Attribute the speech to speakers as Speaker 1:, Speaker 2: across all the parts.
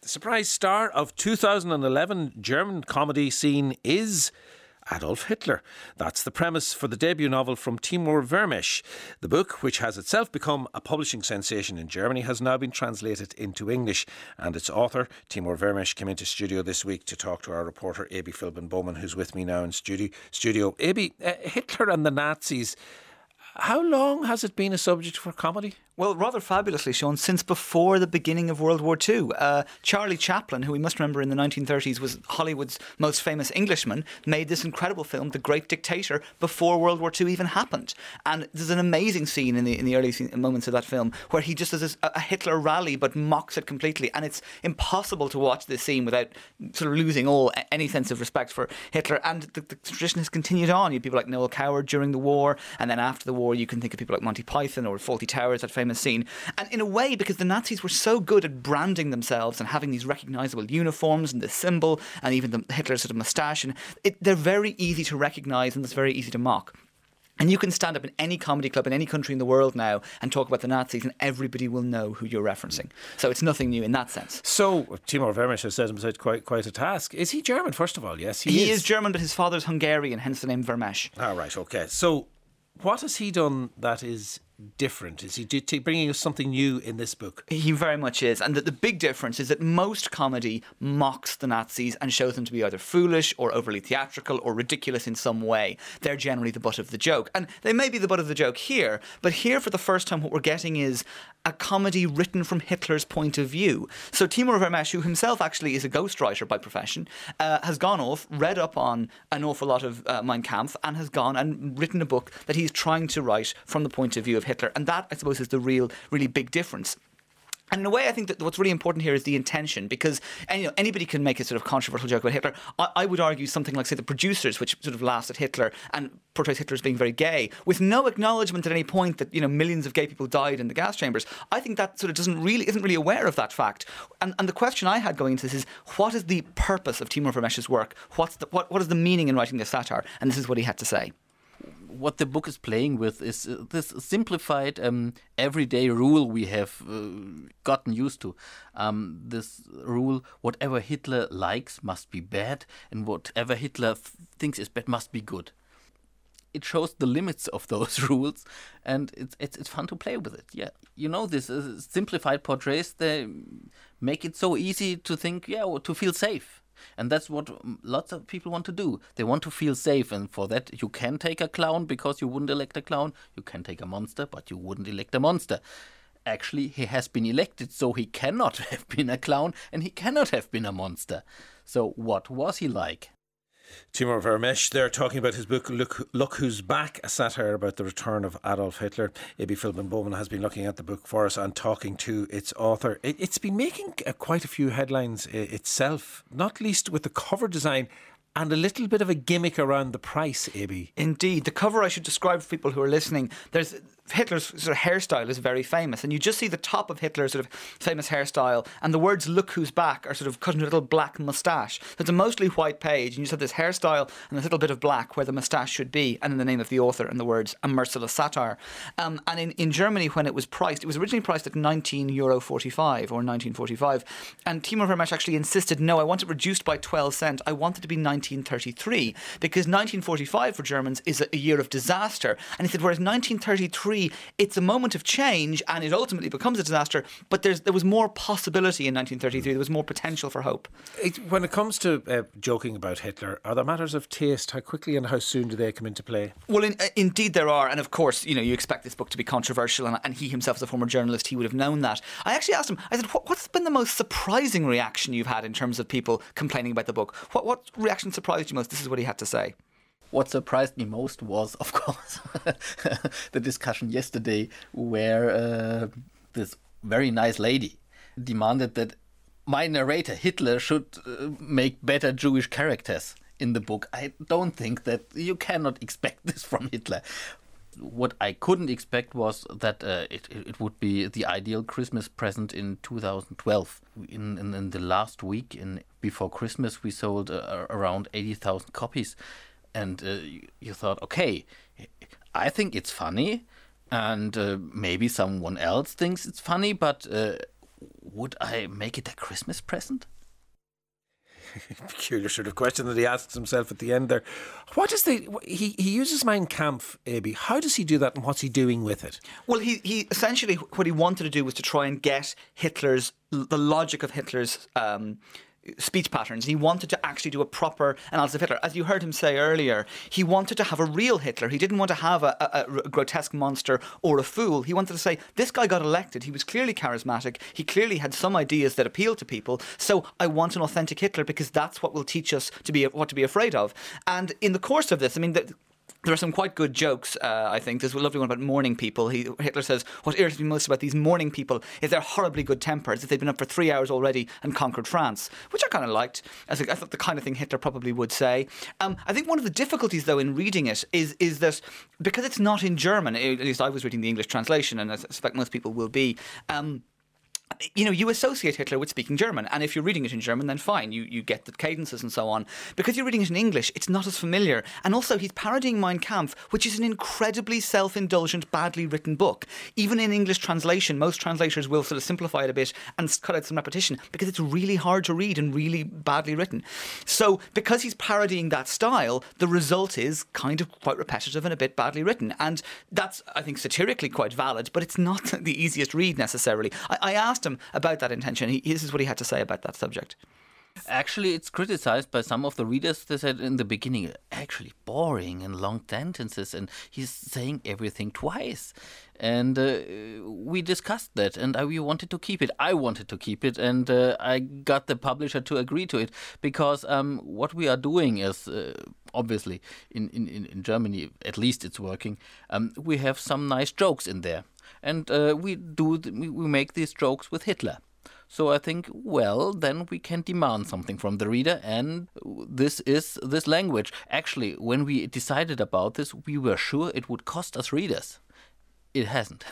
Speaker 1: surprise star of 2011 German comedy scene is Adolf Hitler. That's the premise for the debut novel from Timur Vermes. The book, which has itself become a publishing sensation in Germany, has now been translated into English. And its author, Timur Vermes, came into studio this week to talk to our reporter, Aby Philbin-Bowman, who's with me now in studio. Aby, Hitler and the Nazis, how long has it been a subject for comedy?
Speaker 2: Well, rather fabulously, Sean, since before the beginning of World War II. Charlie Chaplin, who we must remember in the 1930s was Hollywood's most famous Englishman, made this incredible film, The Great Dictator, before World War II even happened. And there's an amazing scene in the early moments of that film where he just does a Hitler rally but mocks it completely. And it's impossible to watch this scene without sort of losing any sense of respect for Hitler. And the tradition has continued on. You have people like Noel Coward during the war, and then after the war you can think of people like Monty Python or Fawlty Towers, that famous scene. And in a way, because the Nazis were so good at branding themselves and having these recognisable uniforms and the symbol and even the Hitler's sort of moustache, and they're very easy to recognise and it's very easy to mock. And you can stand up in any comedy club in any country in the world now and talk about the Nazis and everybody will know who you're referencing. So it's nothing new in that sense.
Speaker 1: So Timur Vermes has set himself quite a task. Is he German, first of all? Yes,
Speaker 2: he is German, but his father's Hungarian, hence the name Vermes.
Speaker 1: Ah, right, OK. So what has he done that is different? Is he bringing us something new in this book?
Speaker 2: He very much is. And the big difference is that most comedy mocks the Nazis and shows them to be either foolish or overly theatrical or ridiculous in some way. They're generally the butt of the joke. And they may be the butt of the joke here, but here for the first time what we're getting is a comedy written from Hitler's point of view. So Timur Vermes, who himself actually is a ghostwriter by profession, has gone off, read up on an awful lot of Mein Kampf, and has gone and written a book that he's trying to write from the point of view of Hitler. And that, I suppose, is the really big difference. And in a way, I think that what's really important here is the intention, because anybody can make a sort of controversial joke about Hitler. I would argue something like, say, The Producers, which sort of laughs at Hitler and portrays Hitler as being very gay, with no acknowledgement at any point that millions of gay people died in the gas chambers. I think that sort of isn't really aware of that fact. And the question I had going into this is, what is the purpose of Timur Vermes' work? What is the meaning in writing this satire? And this is what he had to say.
Speaker 3: What the book is playing with is this simplified everyday rule we have gotten used to. This rule, whatever Hitler likes must be bad, and whatever Hitler thinks is bad must be good. It shows the limits of those rules, and it's fun to play with it. Yeah, this simplified portraits, they make it so easy to think, to feel safe. And that's what lots of people want to do. They want to feel safe, and for that you can take a clown because you wouldn't elect a clown. You can take a monster, but you wouldn't elect a monster. Actually, he has been elected, so he cannot have been a clown and he cannot have been a monster. So what was he like?
Speaker 1: Timur Vermes there talking about his book Look Who's Back, a satire about the return of Adolf Hitler. Aby Philbin-Bowman has been looking at the book for us and talking to its author. It's been making quite a few headlines itself, not least with the cover design and a little bit of a gimmick around the price, Aby.
Speaker 2: Indeed. The cover I should describe for people who are listening. Hitler's sort of hairstyle is very famous, and you just see the top of Hitler's sort of famous hairstyle, and the words "Look Who's Back" are sort of cut into a little black moustache. So it's a mostly white page, and you just have this hairstyle and this little bit of black where the moustache should be, and then the name of the author and the words "A Merciless Satire." And in Germany, when it was originally priced at €19.45 or 19.45, and Timur Vermes actually insisted, no, I want it reduced by 12 cents. I want it to be 1933, because 1945 for Germans is a year of disaster. And he said, whereas 1933, it's a moment of change and it ultimately becomes a disaster, but there was more possibility in 1933. There was more potential for hope.
Speaker 1: When it comes to joking about Hitler, are there matters of taste? How quickly and how soon do they come into play?
Speaker 2: Well, indeed there are. And of course, you expect this book to be controversial, and he himself, as a former journalist, he would have known that. I actually asked him, I said, what's been the most surprising reaction you've had in terms of people complaining about the book? What reaction surprised you most? This is what he had to say.
Speaker 3: What surprised me most was, of course, the discussion yesterday where this very nice lady demanded that my narrator, Hitler, should make better Jewish characters in the book. I don't think that you cannot expect this from Hitler. What I couldn't expect was that it would be the ideal Christmas present in 2012. In the last week before Christmas, we sold around 80,000 copies. And you thought, okay, I think it's funny, and maybe someone else thinks it's funny, but would I make it a Christmas present?
Speaker 1: Peculiar sort of question that he asks himself at the end there. What is he uses Mein Kampf, Abi. How does he do that, and what's he doing with it?
Speaker 2: Well, he essentially, what he wanted to do was to try and get the logic of Hitler's speech patterns. He wanted to actually do a proper analysis of Hitler. As you heard him say earlier, he wanted to have a real Hitler. He didn't want to have a grotesque monster or a fool. He wanted to say, this guy got elected. He was clearly charismatic. He clearly had some ideas that appealed to people. So I want an authentic Hitler because that's what will teach us what to be afraid of. And in the course of this, I mean, there are some quite good jokes, I think. There's a lovely one about mourning people. Hitler says, what irritates me most about these mourning people is they're horribly good tempered, as if they'd been up for 3 hours already and conquered France, which I kind of liked. I thought the kind of thing Hitler probably would say. I think one of the difficulties, though, in reading it is that because it's not in German, at least I was reading the English translation, and I suspect most people will be, you associate Hitler with speaking German, and if you're reading it in German, then fine, you get the cadences and so on. Because you're reading it in English, it's not as familiar. And also, he's parodying Mein Kampf, which is an incredibly self-indulgent, badly written book. Even in English translation, most translators will sort of simplify it a bit and cut out some repetition because it's really hard to read and really badly written. So, because he's parodying that style, the result is kind of quite repetitive and a bit badly written. And that's, I think, satirically quite valid, but it's not the easiest read necessarily. I asked him about that intention. This is what he had to say about that subject.
Speaker 3: Actually, it's criticized by some of the readers. They said in the beginning, actually boring and long sentences, and he's saying everything twice. And we discussed that, and we wanted to keep it. I wanted to keep it, and I got the publisher to agree to it, because what we are doing is, obviously, in Germany, at least it's working, we have some nice jokes in there. And we make these jokes with Hitler. So I think, well, then we can demand something from the reader, and this is this language. Actually, when we decided about this, we were sure it would cost us readers. It hasn't.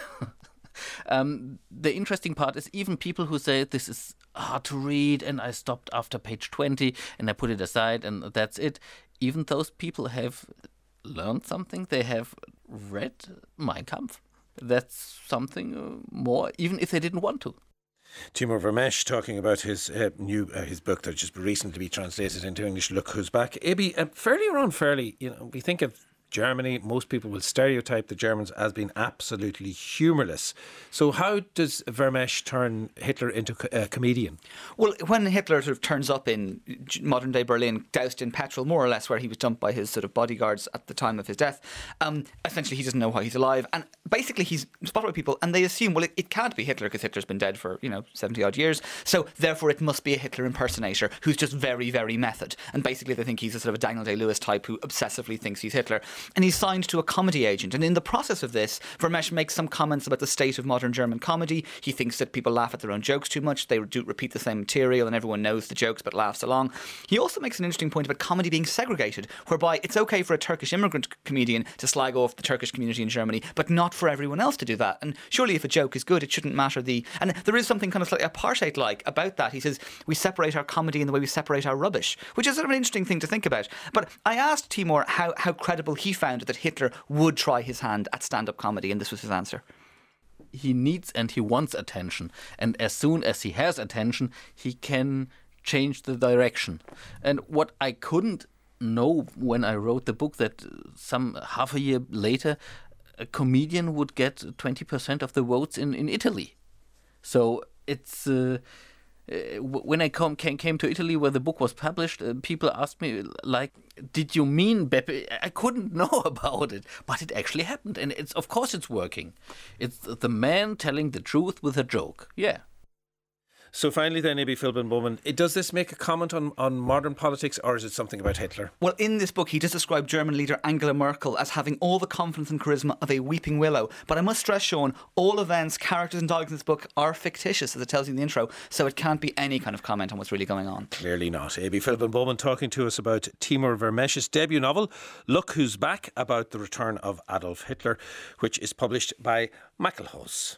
Speaker 3: The interesting part is even people who say this is hard to read and I stopped after page 20 and I put it aside and that's it. Even those people have learned something. They have read Mein Kampf. That's something more, even if they didn't want to.
Speaker 1: Timur Vermesh talking about his his book that just recently be translated into English, Look Who's Back. Abi, fairly or unfairly, we think of Germany, most people will stereotype the Germans as being absolutely humourless. So how does Vermesh turn Hitler into a comedian? Well,
Speaker 2: when Hitler sort of turns up in modern day Berlin, doused in petrol, more or less, where he was dumped by his sort of bodyguards at the time of his death, essentially he doesn't know why he's alive. And basically he's spotted by people and they assume, well, it can't be Hitler because Hitler's been dead for, 70 odd years. So therefore it must be a Hitler impersonator who's just very, very method. And basically they think he's a sort of a Daniel Day-Lewis type who obsessively thinks he's Hitler. And he's signed to a comedy agent. And in the process of this, Vermesh makes some comments about the state of modern German comedy. He thinks that people laugh at their own jokes too much. They do repeat the same material and everyone knows the jokes but laughs along. He also makes an interesting point about comedy being segregated, whereby it's okay for a Turkish immigrant comedian to slag off the Turkish community in Germany, but not for everyone else to do that. And surely if a joke is good, it shouldn't matter And there is something kind of slightly apartheid-like about that. He says, we separate our comedy in the way we separate our rubbish, which is sort of an interesting thing to think about. But I asked Timur how credible he found that Hitler would try his hand at stand-up comedy, and this was his answer.
Speaker 3: He needs and he wants attention, and as soon as he has attention, he can change the direction. And what I couldn't know when I wrote the book, that some half a year later, a comedian would get 20% of the votes in Italy. So it's... when I came to Italy where the book was published, people asked me, like, did you mean Beppe? I couldn't know about it, but it actually happened. And of course it's working. It's the man telling the truth with a joke. Yeah.
Speaker 1: So finally then, Abi Philbin Bowman, does this make a comment on modern politics, or is it something about Hitler?
Speaker 2: Well, in this book he does describe German leader Angela Merkel as having all the confidence and charisma of a weeping willow. But I must stress, Sean, all events, characters and dialogue in this book are fictitious, as it tells you in the intro, so it can't be any kind of comment on what's really going on.
Speaker 1: Clearly not. Abi Philbin Bowman talking to us about Timur Vermesh's debut novel, Look Who's Back, about the return of Adolf Hitler, which is published by Maclehose.